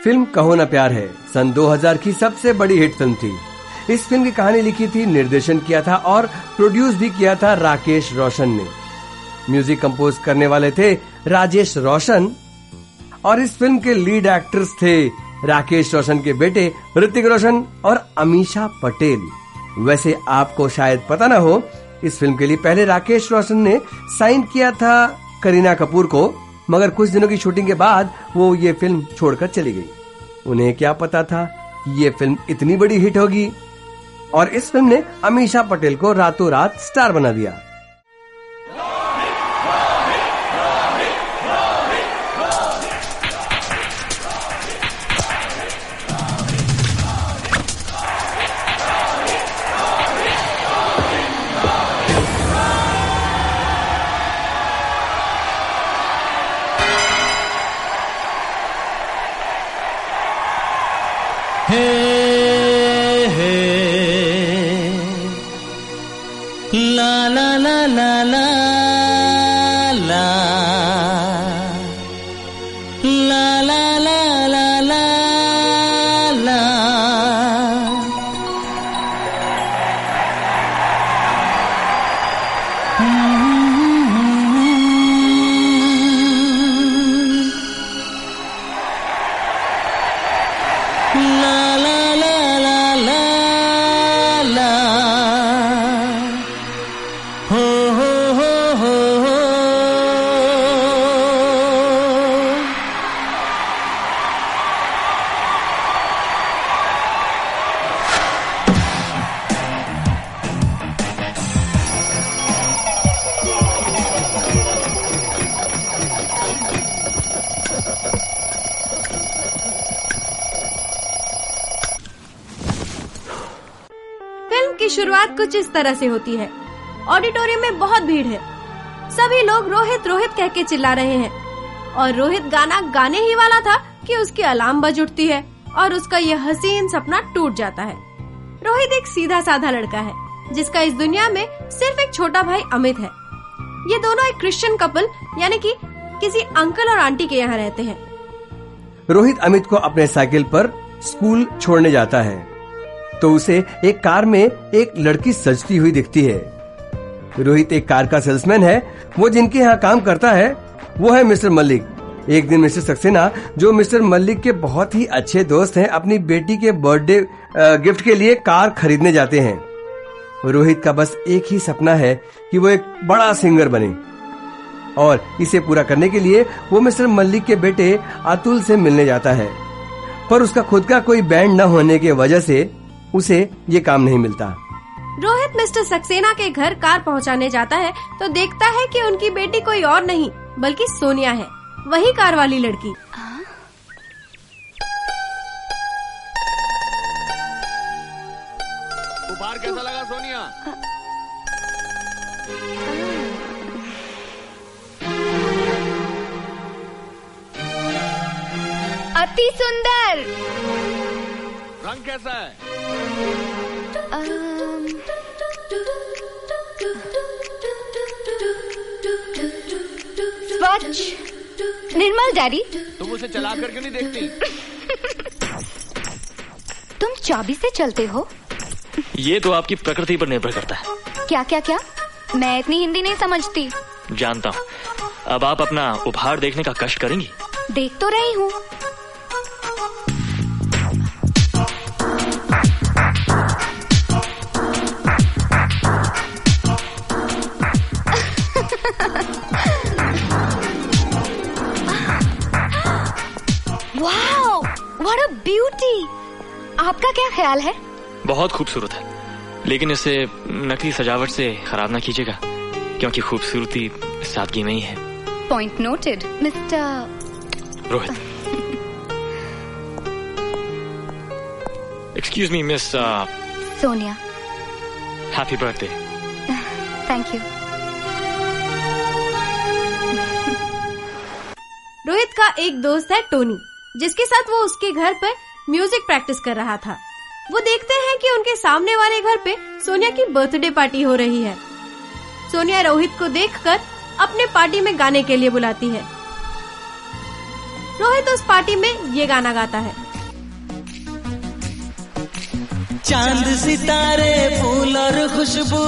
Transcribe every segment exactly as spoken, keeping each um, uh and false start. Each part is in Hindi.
फिल्म कहो ना प्यार है सन दो हज़ार की सबसे बड़ी हिट फिल्म थी। इस फिल्म की कहानी लिखी थी, निर्देशन किया था और प्रोड्यूस भी किया था राकेश रोशन ने। म्यूजिक कंपोज करने वाले थे राजेश रोशन और इस फिल्म के लीड एक्टर्स थे राकेश रोशन के बेटे ऋतिक रोशन और अमीषा पटेल। वैसे आपको शायद पता ना हो, इस फिल्म के लिए पहले राकेश रोशन ने साइन किया था करीना कपूर को, मगर कुछ दिनों की शूटिंग के बाद वो ये फिल्म छोड़कर चली गई। उन्हें क्या पता था कि ये फिल्म इतनी बड़ी हिट होगी और इस फिल्म ने अमीषा पटेल को रातों रात स्टार बना दिया। La la la la la la la la la la la la la la la la la la ho ho ho ho ho film की शुरुआत कुछ इस तरह से होती है। ऑडिटोरियम में बहुत भीड़ है। सभी लोग रोहित रोहित कह के चिल्ला रहे हैं और रोहित गाना गाने ही वाला था कि उसकी अलार्म बज उठती है और उसका यह हसीन सपना टूट जाता है। रोहित एक सीधा साधा लड़का है जिसका इस दुनिया में सिर्फ एक छोटा भाई अमित है। ये दोनों एक क्रिश्चियन कपल यानी कि किसी अंकल और आंटी के यहाँ रहते हैं। रोहित अमित को अपने साइकिल पर स्कूल छोड़ने जाता है तो उसे एक कार में एक लड़की सजती हुई दिखती है। रोहित एक कार का सेल्समैन है। वो जिनके यहाँ काम करता है वो है मिस्टर मल्लिक। एक दिन मिस्टर सक्सेना, जो मिस्टर मल्लिक के बहुत ही अच्छे दोस्त हैं, अपनी बेटी के बर्थडे गिफ्ट के लिए कार खरीदने जाते हैं। रोहित का बस एक ही सपना है कि वो एक बड़ा सिंगर बने और इसे पूरा करने के लिए वो मिस्टर मल्लिक के बेटे अतुल से मिलने जाता है, पर उसका खुद का कोई बैंड न होने की वजह से उसे ये काम नहीं मिलता। रोहित मिस्टर सक्सेना के घर कार पहुंचाने जाता है तो देखता है कि उनकी बेटी कोई और नहीं बल्कि सोनिया है, वही कार वाली लड़की। उपहार कैसा लगा सोनिया? अति सुंदर। रंग कैसा है? स्वच्छ निर्मल। डैडी, तुम उसे चला कर क्यों नहीं देखती? तुम चाबी से चलते हो? ये तो आपकी प्रकृति पर निर्भर करता है। क्या क्या क्या? मैं इतनी हिंदी नहीं समझती। जानता हूँ। अब आप अपना उपहार देखने का कष्ट करेंगी? देख तो रही हूँ। Wow, what a beauty. आपका क्या ख्याल है? बहुत खूबसूरत है, लेकिन इसे नकली सजावट से खराब ना कीजिएगा, क्योंकि खूबसूरती सादगी में ही है। Point noted, mister Rohit. Excuse me miss Sonia. Happy birthday. Thank you. Rohit का एक दोस्त है टोनी, जिसके साथ वो उसके घर पर म्यूजिक प्रैक्टिस कर रहा था। वो देखते हैं कि उनके सामने वाले घर पे सोनिया की बर्थडे पार्टी हो रही है। सोनिया रोहित को देखकर अपने पार्टी में गाने के लिए बुलाती है। रोहित उस पार्टी में ये गाना गाता है। चांद सितारे फूल और खुशबू,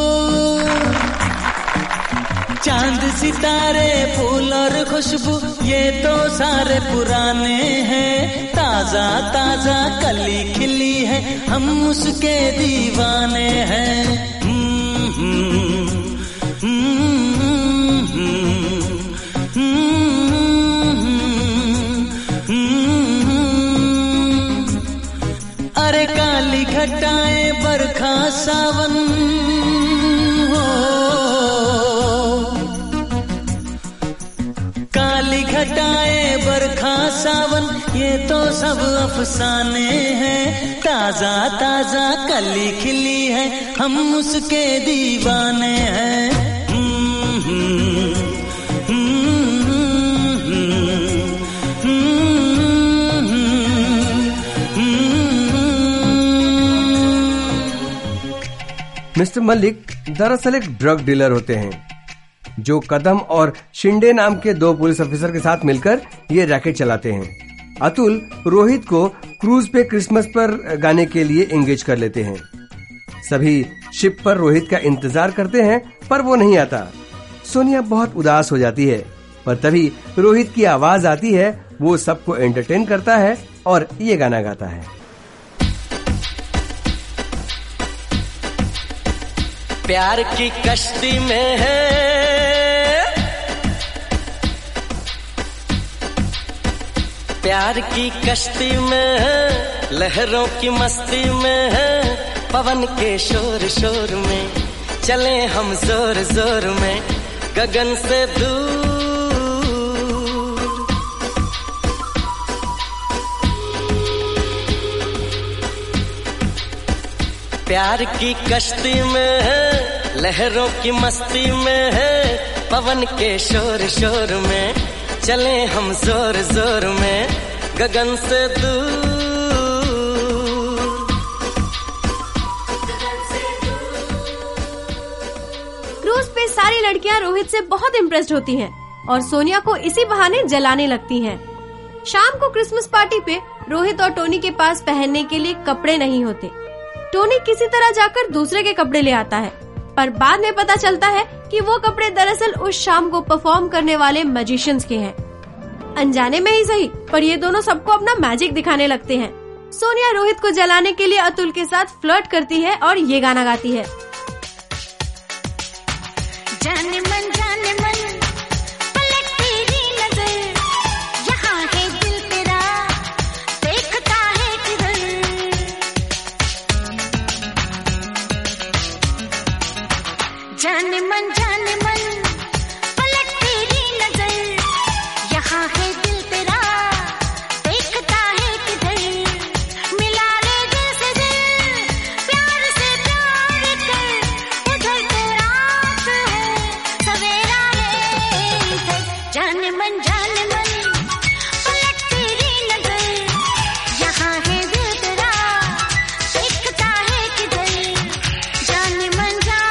चांद सितारे फूल और खुशबू ये तो सारे पुराने हैं। ताजा ताजा कली खिली है, हम उसके दीवाने हैं। अरे काली घटाएं बरखा सावन हो, काली घटाएं बरखा सावन ये तो सब अफसाने हैं। ताजा ताजा कली खिली है, हम उसके दीवाने हैं। मिस्टर मलिक दरअसल एक ड्रग डीलर होते हैं जो कदम और शिंदे नाम के दो पुलिस ऑफिसर के साथ मिलकर ये रैकेट चलाते हैं। अतुल रोहित को क्रूज पे क्रिसमस पर गाने के लिए एंगेज कर लेते हैं। सभी शिप पर रोहित का इंतजार करते हैं पर वो नहीं आता। सोनिया बहुत उदास हो जाती है, पर तभी रोहित की आवाज आती है। वो सबको एंटरटेन करता है और ये गाना गाता है। प्यार की कश्ती में है, प्यार की कश्ती में है, लहरों की मस्ती में है। पवन के शोर शोर में चले हम जोर जोर में, गगन से दूर। प्यार की कश्ती में है, लहरों की मस्ती में है। पवन के शोर शोर में चले हम जोर जोर में, गगन से दूर। क्रूज पे सारी लड़कियां रोहित से बहुत इम्प्रेस्ड होती हैं और सोनिया को इसी बहाने जलाने लगती हैं। शाम को क्रिसमस पार्टी पे रोहित और टोनी के पास पहनने के लिए कपड़े नहीं होते। टोनी किसी तरह जाकर दूसरे के कपड़े ले आता है, पर बाद में पता चलता है कि वो कपड़े दरअसल उस शाम को परफॉर्म करने वाले मैजिशियंस के हैं। अनजाने में ही सही, पर ये दोनों सबको अपना मैजिक दिखाने लगते हैं। सोनिया रोहित को जलाने के लिए अतुल के साथ फ्लर्ट करती है और ये गाना गाती है। जाने मन जाने मन पलट तेरी नजर, यहाँ है दिल तेरा देखता है किधर। जाने मन जाने मन पलट तेरी नजर, यहाँ है दिल तेरा देखता है किधर। मिला ले दिल से दिल, प्यार से प्यार कर, उधर तो रात है सवेरा है इधर। जाने मन जाने मन पलट तेरी नजर, यहाँ है दिल तेरा देखता है किधर। जाने मन जाने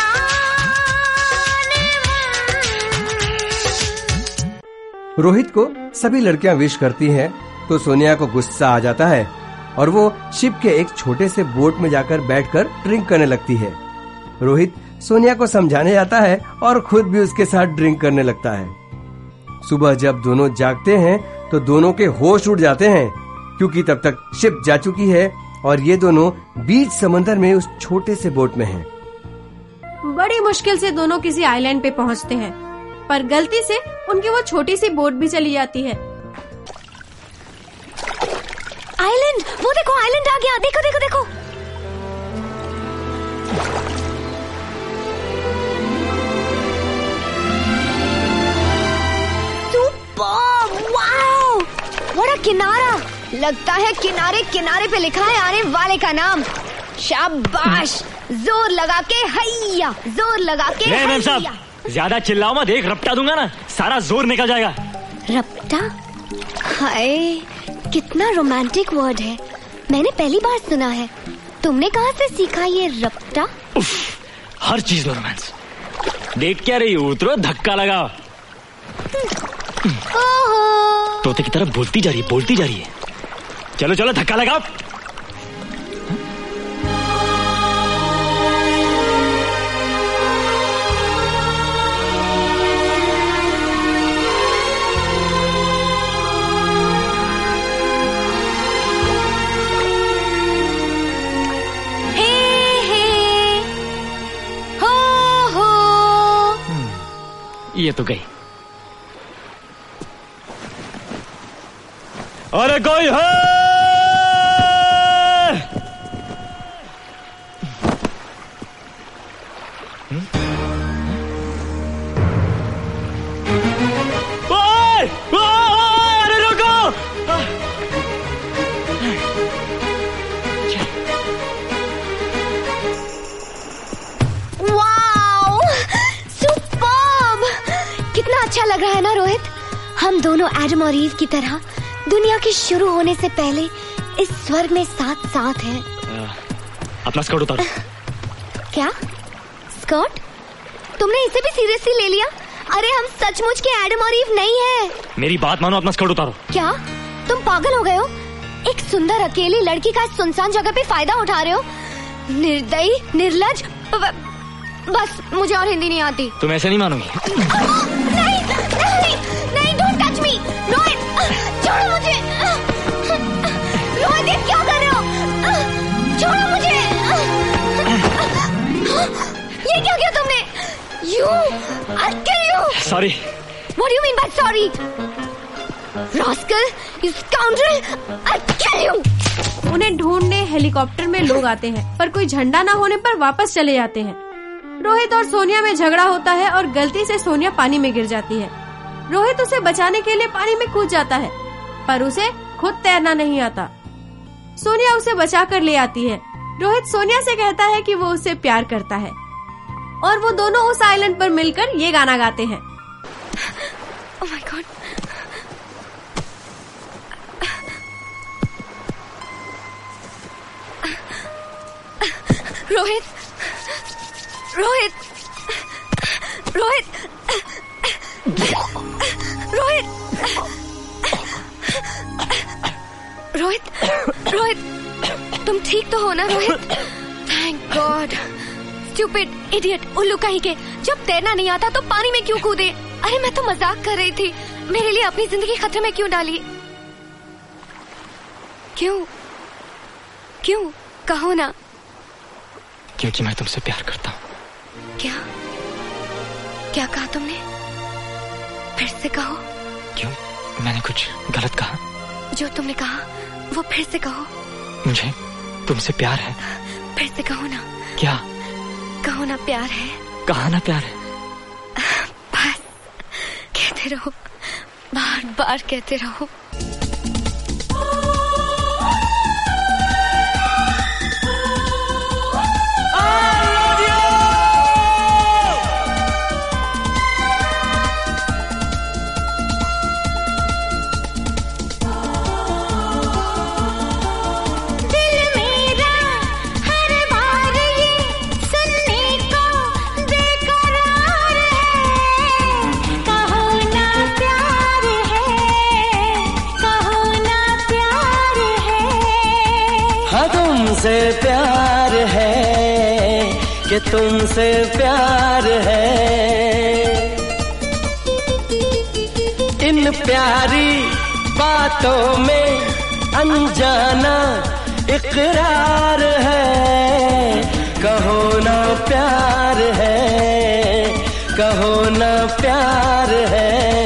रोहित को सभी लड़कियां विश करती हैं, तो सोनिया को गुस्सा आ जाता है और वो शिप के एक छोटे से बोट में जाकर बैठकर ड्रिंक करने लगती है। रोहित सोनिया को समझाने जाता है और खुद भी उसके साथ ड्रिंक करने लगता है। सुबह जब दोनों जागते हैं तो दोनों के होश उड़ जाते हैं, क्योंकि तब तक शिप जा चुकी है और ये दोनों बीच समंदर में उस छोटे से बोट में हैं। बड़ी मुश्किल से दोनों किसी आइलैंड पे पहुंचते हैं, पर गलती से उनकी वो छोटी सी बोट भी चली जाती है। आइलैंड, वो देखो आइलैंड आ गया, देखो देखो देखो। सुपर, वाओ, बड़ा किनारा। लगता है किनारे किनारे पे लिखा है आने वाले का नाम। शाबाश, जोर लगा के हैया, जोर लगा के हैया। ज्यादा चिल्लाओ मत, एक रपटा दूंगा ना, सारा जोर निकल जाएगा। रपटा? हाय, कितना रोमांटिक वर्ड है, मैंने पहली बार सुना है। तुमने कहाँ से सीखा ये रपटा? उफ, हर चीज में रोमांस। देख क्या रही हो, उतरो, धक्का लगाओ। ओहो। तोते की तरफ बोलती जा रही है, बोलती जा रही है। चलो चलो धक्का लगाओ। ये तो गई। अरे कोई है? ओए, ओए, अरे रुको। Wow, superb! कितना अच्छा लग रहा है ना रोहित। हम दोनों एडम और ईव की तरह दुनिया के शुरू होने से पहले इस स्वर्ग में साथ साथ हैं। अपना स्कर्ट उतारो। क्या स्कर्ट? तुमने इसे भी सीरियसली ले लिया? अरे हम सचमुच के एडम और ईव नहीं हैं। मेरी बात मानो, अपना स्कर्ट उतारो। क्या तुम पागल हो गए हो? एक सुंदर अकेली लड़की का सुनसान जगह पे फायदा उठा रहे हो? निर्दयी, निर्लज। बस मुझे और हिंदी नहीं आती। तुम ऐसे नहीं मानोगी। नहीं, नहीं, नहीं, डोंट टच मी। रोहित, छोड़ो मुझे। रोहित, ये क्या कर रहे हो? छोड़ो मुझे। ये क्या किया तुमने? You, I'll kill you. Sorry. What do you mean by sorry? Rascal, you scoundrel, I'll kill you. उन्हें ढूंढने हेलीकॉप्टर में लोग आते हैं, पर कोई झंडा ना होने पर वापस चले जाते हैं। रोहित और सोनिया में झगड़ा होता है और गलती से सोनिया पानी में गिर जाती है। रोहित उसे बचाने के लिए पानी में कूद जाता है, पर उसे खुद तैरना नहीं आता। सोनिया उसे बचा कर ले आती है। रोहित सोनिया से कहता है कि वो उससे प्यार करता है और वो दोनों उस आइलैंड पर मिलकर ये गाना गाते हैं। Oh my God. Rohit, Rohit, Rohit, Rohit, Rohit, Rohit, तुम ठीक तो हो ना Rohit? Thank God. Stupid idiot, उल्लू कहीं के, जब तैरना नहीं आता तो पानी में क्यों कूदे? अरे मैं तो मजाक कर रही थी। मेरे लिए अपनी जिंदगी खतरे में क्यों डाली? क्यों क्यों कहो ना। क्योंकि मैं तुमसे प्यार करता हूँ। क्या क्या कहा तुमने? फिर से कहो। क्यों, मैंने कुछ गलत कहा? जो तुमने कहा वो फिर से कहो। मुझे तुमसे प्यार है। फिर से कहो ना। क्या? कहो ना प्यार है। कहा ना प्यार है। बस कहते रहो, बार बार कहते रहो। तुमसे प्यार है कि तुमसे प्यार है, इन प्यारी बातों में अनजाना इकरार है। कहो ना प्यार है, कहो ना प्यार है।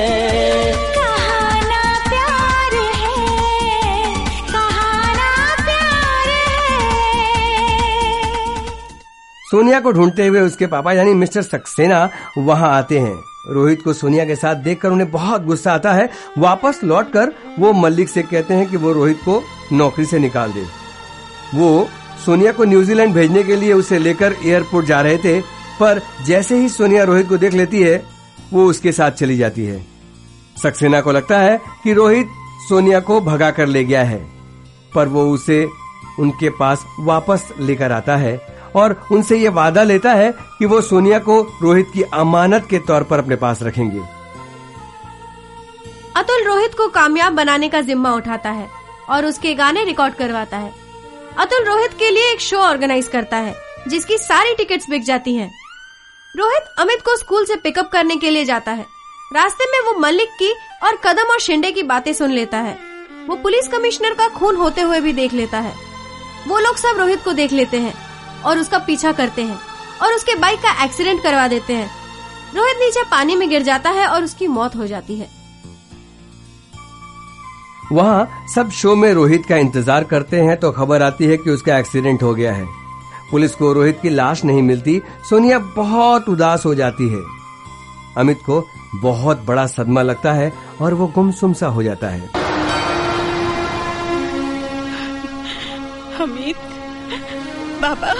सोनिया को ढूंढते हुए उसके पापा यानी मिस्टर सक्सेना वहां आते हैं। रोहित को सोनिया के साथ देखकर उन्हें बहुत गुस्सा आता है। वापस लौटकर वो मल्लिक से कहते हैं कि वो रोहित को नौकरी से निकाल दे। वो सोनिया को न्यूजीलैंड भेजने के लिए उसे लेकर एयरपोर्ट जा रहे थे, पर जैसे ही सोनिया रोहित को देख लेती है वो उसके साथ चली जाती है। सक्सेना को लगता है कि रोहित सोनिया को भगा कर ले गया है, पर वो उसे उनके पास वापस लेकर आता है और उनसे ये वादा लेता है कि वो सोनिया को रोहित की अमानत के तौर पर अपने पास रखेंगे। अतुल रोहित को कामयाब बनाने का जिम्मा उठाता है और उसके गाने रिकॉर्ड करवाता है। अतुल रोहित के लिए एक शो ऑर्गेनाइज करता है जिसकी सारी टिकट्स बिक जाती हैं। रोहित अमित को स्कूल से पिकअप करने के लिए जाता है। रास्ते में वो मलिक की और कदम और शिंदे की बातें सुन लेता है। वो पुलिस कमिश्नर का खून होते हुए भी देख लेता है। वो लोग सब रोहित को देख लेते हैं और उसका पीछा करते हैं और उसके बाइक का एक्सीडेंट करवा देते हैं। रोहित नीचे पानी में गिर जाता है और उसकी मौत हो जाती है। वहाँ सब शो में रोहित का इंतजार करते हैं तो खबर आती है कि उसका एक्सीडेंट हो गया है। पुलिस को रोहित की लाश नहीं मिलती। सोनिया बहुत उदास हो जाती है। अमित को बहुत बड़ा सदमा लगता है और वो गुमसुम सा हो जाता है। अमित, बाबा,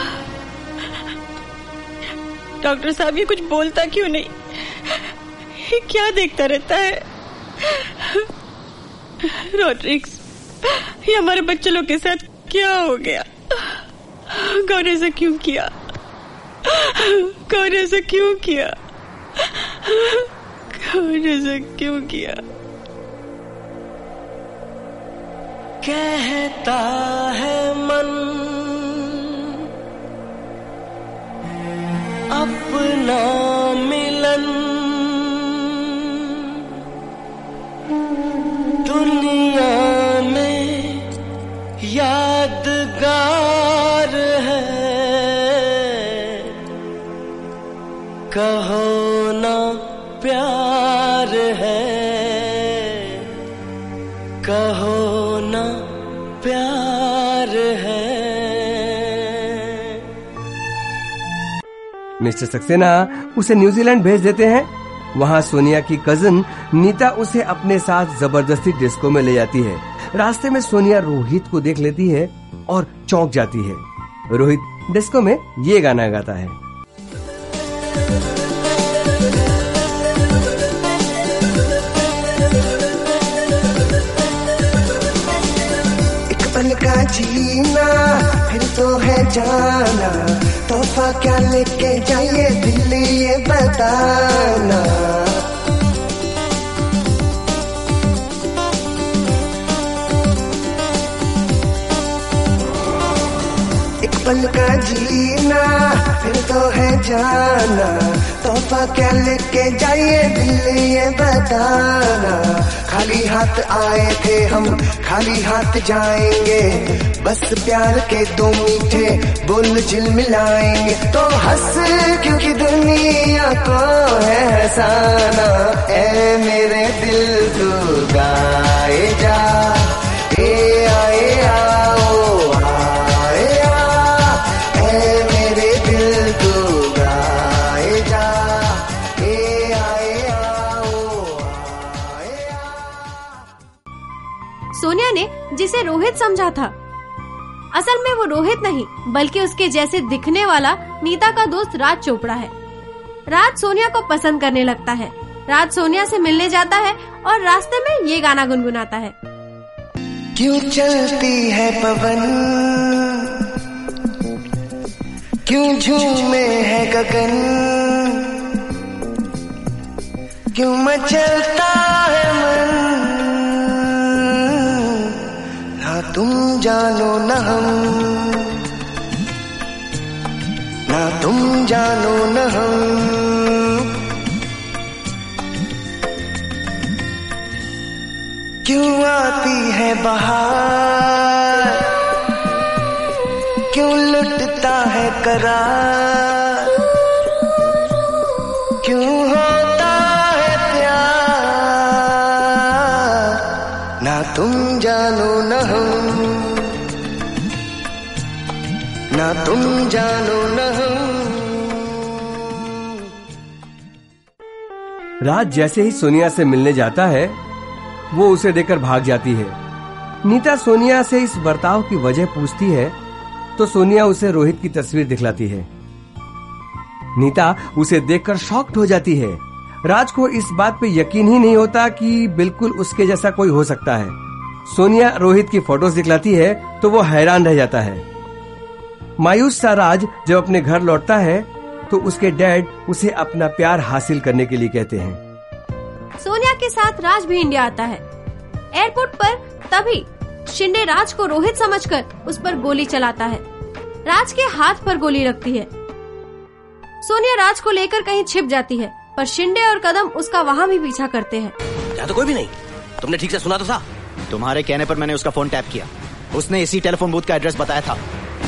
डॉक्टर साहब ये कुछ बोलता क्यों नहीं? ये क्या देखता रहता है? रोड्रिक्स, ये हमारे बच्चे लोग के साथ क्या हो गया? कौन ऐसा क्यों किया? कौन ऐसा क्यों किया? कौन ऐसा क्यों किया? कहता है मन अपना मिलन दुनिया में यादगार है। कहो ना प्यार है, कहो ना प्यार है। मिस्टर सक्सेना उसे न्यूजीलैंड भेज देते हैं। वहाँ सोनिया की कजिन नीता उसे अपने साथ जबरदस्ती डिस्को में ले जाती है। रास्ते में सोनिया रोहित को देख लेती है और चौंक जाती है। रोहित डिस्को में ये गाना गाता है। एक पल का जीना फिर तो है जाना, तोहफा क्या लेके जाइए दिल ये बताना। एक पल का जीना फिर तो है जाना, तोहफा क्या लेके जाइए दिल ये बताना। खाली हाथ आए थे हम खाली हाथ जाएंगे, बस प्यार के दो मीठे बोल झिलमिलाएंगे। तो हंस क्योंकि दुनिया को है हंसाना। ए मेरे दिल तू गाए जा, ए आए आओ आए आ। ए मेरे दिल तू गाए जा, ए आए आओ आए आ। सोनिया ने जिसे रोहित समझा था, असल में वो रोहित नहीं बल्कि उसके जैसे दिखने वाला नीता का दोस्त राज चोपड़ा है। राज सोनिया को पसंद करने लगता है। राज सोनिया से मिलने जाता है और रास्ते में ये गाना गुनगुनाता है। क्यों चलती है पवन, क्यों झूमे है गगन, क्यों मचलता है मन। ना तुम जानो न हम, ना तुम जानो न हम। क्यों आती है बहार, क्यों लुटता है करार, क्यों होता है प्यार। ना तुम जानो न हम, ना तुम जानो न हम। राज जैसे ही सोनिया से मिलने जाता है वो उसे देखकर भाग जाती है। नीता सोनिया से इस बर्ताव की वजह पूछती है तो सोनिया उसे रोहित की तस्वीर दिखलाती है। नीता उसे देखकर शॉक्ड हो जाती है। राज को इस बात पे यकीन ही नहीं होता कि बिल्कुल उसके जैसा कोई हो सकता है। सोनिया रोहित की फोटोज दिखलाती है तो वो हैरान रह जाता है। मायूस सा राज जब अपने घर लौटता है तो उसके डैड उसे अपना प्यार हासिल करने के लिए कहते हैं। सोनिया के साथ राज भी इंडिया आता है। एयरपोर्ट पर तभी शिंदे राज को रोहित समझकर उस पर गोली चलाता है। राज के हाथ पर गोली लगती है। सोनिया राज को लेकर कहीं छिप जाती है, पर शिंदे और कदम उसका वहाँ भी पीछा करते हैं। यहाँ तो कोई भी नहीं। तुमने ठीक से सुना तो था? तुम्हारे कहने पर मैंने उसका फोन टैप किया। उसने इसी टेलीफोन बूथ का एड्रेस बताया था।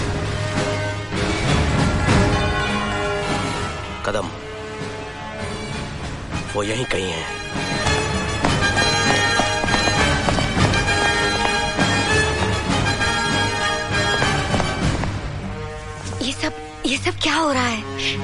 कदम, वो यहीं कहीं है। ये सब ये सब क्या हो रहा है?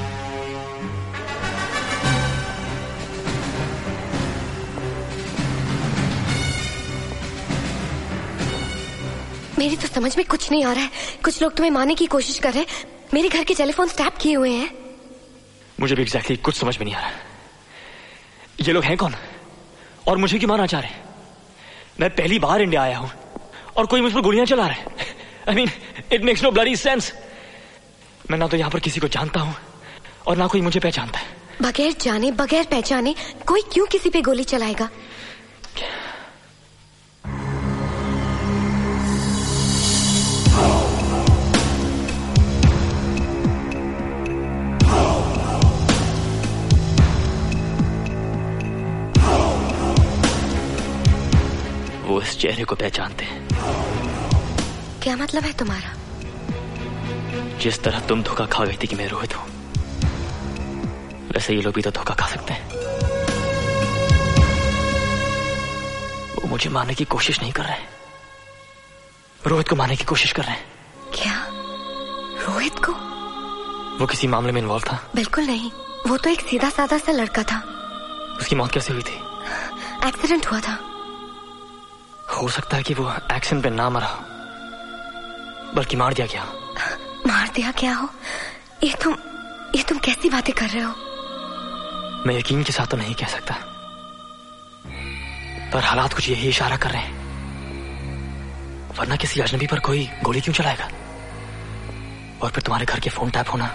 मेरी तो समझ में कुछ नहीं आ रहा है। कुछ लोग तुम्हें मारने की कोशिश कर रहे हैं। मेरे घर के टेलीफोन टैप किए हुए हैं। मुझे भी एग्जैक्टली कुछ समझ में नहीं आ रहा। ये लोग हैं कौन और मुझे क्यों मारना चाह रहे हैं? मैं पहली बार इंडिया आया हूँ और कोई मुझ पर गोलियां चला रहा है। I mean it makes no bloody sense. मैं ना तो यहाँ पर किसी को जानता हूँ और ना कोई मुझे पहचानता है। बगैर जाने बगैर पहचाने कोई क्यों किसी पे गोली चलाएगा? वो इस चेहरे को पहचानते हैं। क्या मतलब है तुम्हारा? जिस तरह तुम धोखा खा गई थी कि मैं रोहित हूं, वैसे ये लोग भी तो धोखा खा सकते हैं। वो मुझे मारने की कोशिश नहीं कर रहे हैं, रोहित को मारने की कोशिश कर रहे हैं। क्या? रोहित को? वो किसी मामले में इन्वॉल्व था? बिल्कुल नहीं। वो तो एक सीधा साधा सा लड़का था। उसकी मौत कैसे हुई थी? एक्सीडेंट हुआ था। हो सकता है कि वो एक्सीडेंट पे ना मरा, बल्कि मार दिया गया। मार दिया क्या हो? ये तुम ये तुम कैसी बातें कर रहे हो? मैं यकीन के साथ तो नहीं कह सकता, पर हालात कुछ यही इशारा कर रहे हैं। वरना किसी अजनबी पर कोई गोली क्यों चलाएगा? और फिर तुम्हारे घर के फोन टैप होना,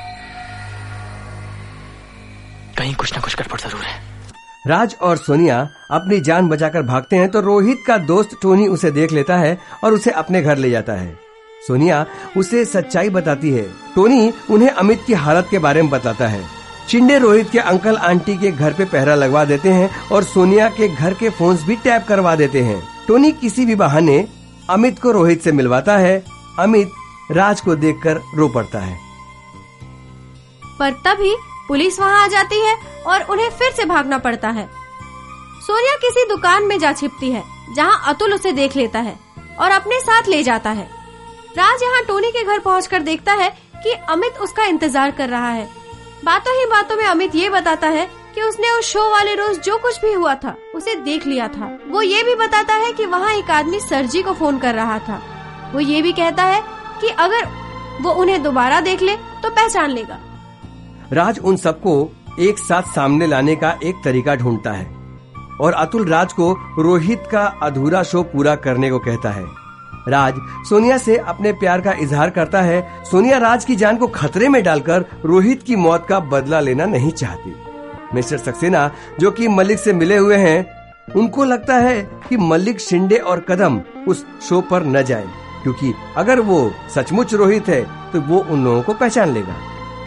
कहीं कुछ ना कुछ गड़बड़ जरूर है। राज और सोनिया अपनी जान बचाकर भागते हैं तो रोहित का दोस्त टोनी उसे देख लेता है और उसे अपने घर ले जाता है। सोनिया उसे सच्चाई बताती है। टोनी उन्हें अमित की हालत के बारे में बताता है। शिंदे रोहित के अंकल आंटी के घर पे पहरा लगवा देते हैं और सोनिया के घर के फोन्स भी टैप करवा देते हैं। टोनी किसी भी बहाने अमित को रोहित से मिलवाता है। अमित राज को देखकर रो पड़ता है, पर तभी पुलिस वहाँ आ जाती है और उन्हें फिर से भागना पड़ता है। सोनिया किसी दुकान में जा छिपती है जहाँ अतुल उसे देख लेता है और अपने साथ ले जाता है। राज यहाँ टोनी के घर पहुँचकर देखता है कि अमित उसका इंतजार कर रहा है। बातों ही बातों में अमित ये बताता है कि उसने उस शो वाले रोज जो कुछ भी हुआ था उसे देख लिया था। वो ये भी बताता है कि वहाँ एक आदमी सरजी को फोन कर रहा था। वो ये भी कहता है कि अगर वो उन्हें दोबारा देख ले तो पहचान लेगा। राज उन सबको एक साथ सामने लाने का एक तरीका ढूंढता है और अतुल राज को रोहित का अधूरा शो पूरा करने को कहता है। राज सोनिया से अपने प्यार का इजहार करता है। सोनिया राज की जान को खतरे में डालकर रोहित की मौत का बदला लेना नहीं चाहती। मिस्टर सक्सेना जो कि मलिक से मिले हुए हैं, उनको लगता है कि मलिक, शिंदे और कदम उस शो पर न जाए, क्योंकि अगर वो सचमुच रोहित है तो वो उन लोगों को पहचान लेगा।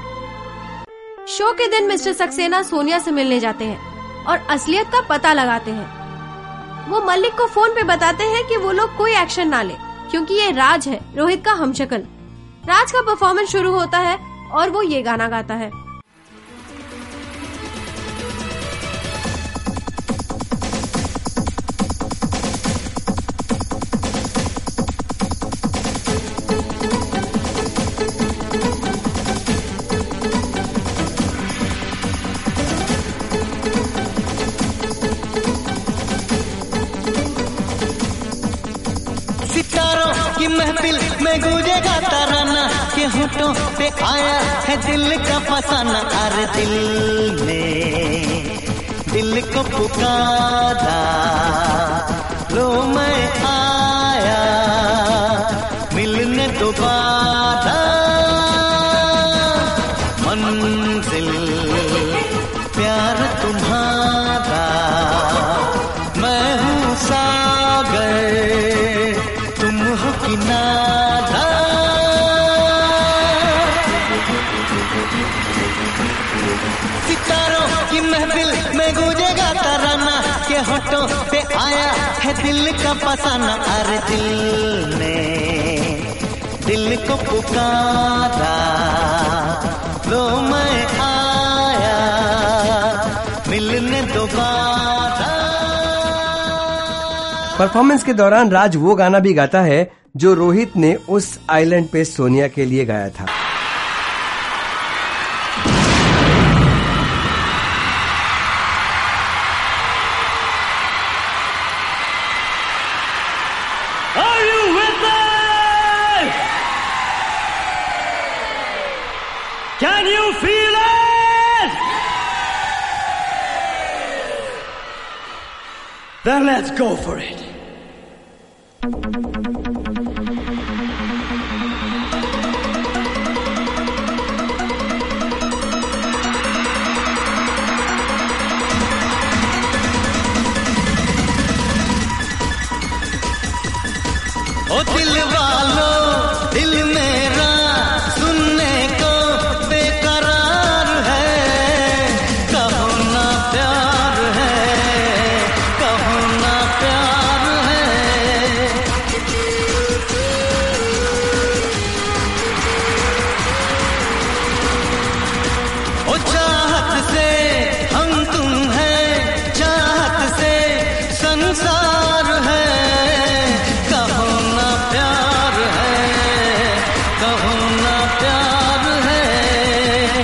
शो के दिन मिस्टर सक्सेना सोनिया से मिलने जाते हैं और असलियत का पता लगाते हैं। वो मलिक को फोन पे बताते हैं कि वो लोग कोई एक्शन ना ले, क्योंकि ये राज है, रोहित का हमशक्ल। राज का परफॉर्मेंस शुरू होता है और वो ये गाना गाता है। की महफिल में गूंजेगा तराना के होठों पे आया है दिल का फसाना। अरे दिल ने दिल को पुकारा, लो मैं आया मिलने दोबारा। मंजिल प्यार तुम्हारा की महफिल में गूंजेगा तराना के होठों पे आया है दिल का फसाना। अरे दिल ने दिल को पुकारा, लो मैं आया मिलने दोबारा। परफॉर्मेंस के दौरान राज वो गाना भी गाता है जो रोहित ने उस आइलैंड पे सोनिया के लिए गाया था। Can you feel it? Then let's go for it. ओ दिल वालों, दिल मेरा सुनने को बेकरार है, कहो ना प्यार है, कहो ना प्यार है। ओ चाहत से हम तुम हैं, चाहत से संसार है, कहो ना प्यार है, कहो ना प्यार है।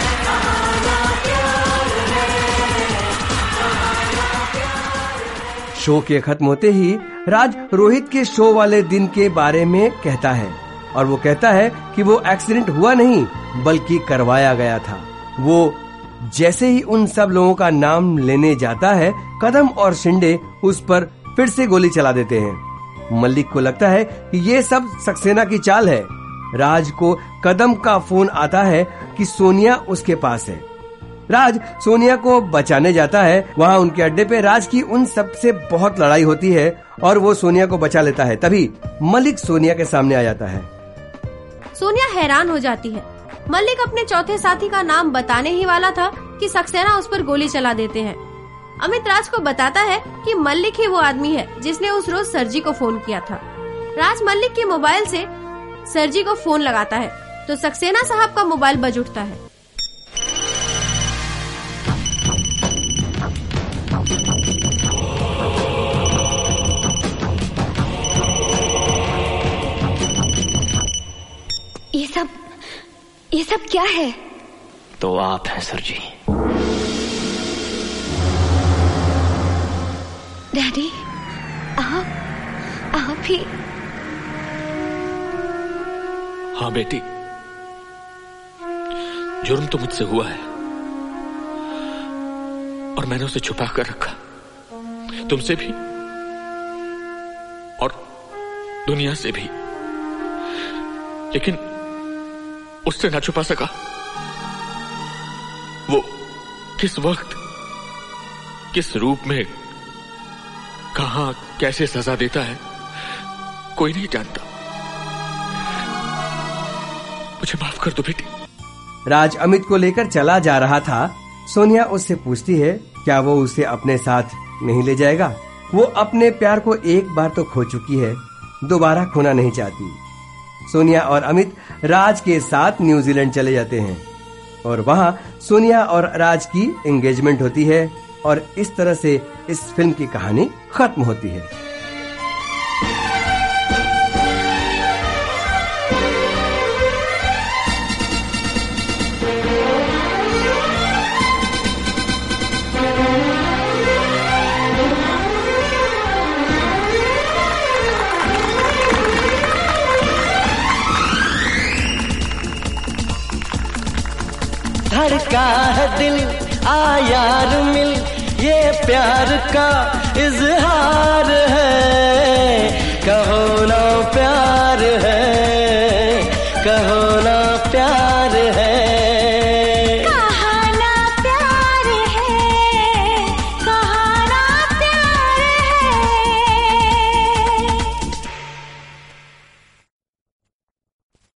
शो के खत्म होते ही राज रोहित के शो वाले दिन के बारे में कहता है और वो कहता है कि वो एक्सीडेंट हुआ नहीं बल्कि करवाया गया था। वो जैसे ही उन सब लोगों का नाम लेने जाता है, कदम और शिंदे उस पर फिर से गोली चला देते हैं। मल्लिक को लगता है कि ये सब सक्सेना की चाल है। राज को कदम का फोन आता है कि सोनिया उसके पास है। राज सोनिया को बचाने जाता है। वहाँ उनके अड्डे पे राज की उन सब से बहुत लड़ाई होती है और वो सोनिया को बचा लेता है। तभी मल्लिक सोनिया के सामने आ जाता है। सोनिया हैरान हो जाती है। मल्लिक अपने चौथे साथी का नाम बताने ही वाला था कि सक्सेना उस पर गोली चला देते हैं। अमित राज को बताता है कि मल्लिक ही वो आदमी है जिसने उस रोज सरजी को फोन किया था। राज मल्लिक के मोबाइल से सरजी को फोन लगाता है तो सक्सेना साहब का मोबाइल बज उठता है। ये सब ये सब क्या है? तो आप हैं सरजी। डैडी, आप आप ही? हाँ बेटी, जुर्म तो मुझसे हुआ है और मैंने उसे छुपा कर रखा, तुमसे भी और दुनिया से भी, लेकिन उससे ना छुपा सका। वो किस वक्त, किस रूप में, कहां, कैसे सजा देता है कोई नहीं जानता। मुझे माफ कर दो बेटी। राज अमित को लेकर चला जा रहा था। सोनिया उससे पूछती है क्या वो उसे अपने साथ नहीं ले जाएगा। वो अपने प्यार को एक बार तो खो चुकी है, दोबारा खोना नहीं चाहती। सोनिया और अमित राज के साथ न्यूजीलैंड चले जाते हैं और वहाँ सोनिया और राज की एंगेजमेंट होती है और इस तरह से इस फिल्म की कहानी खत्म होती है। धड़का है दिल, आ यार मिल, ये प्यार का